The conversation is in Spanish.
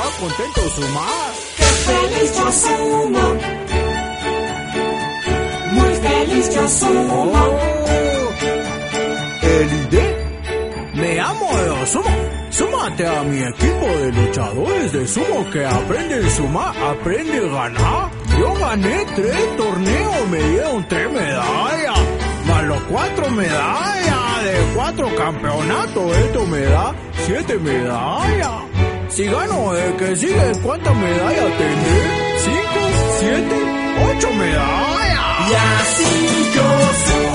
contento sumar. ¡Qué feliz yo sumo! Muy feliz yo sumo. Me amo de sumo. Súmate a mi equipo de luchadores de sumo que aprende a sumar, aprende a ganar. Yo gané 3 torneos, me dieron 3 medallas, más los 4 medallas de 4 campeonatos. Esto me da 7 medallas. Si gano el que sigue, ¿cuántas medallas tendré? 5, 7, 8 medallas. Y así yo sumo.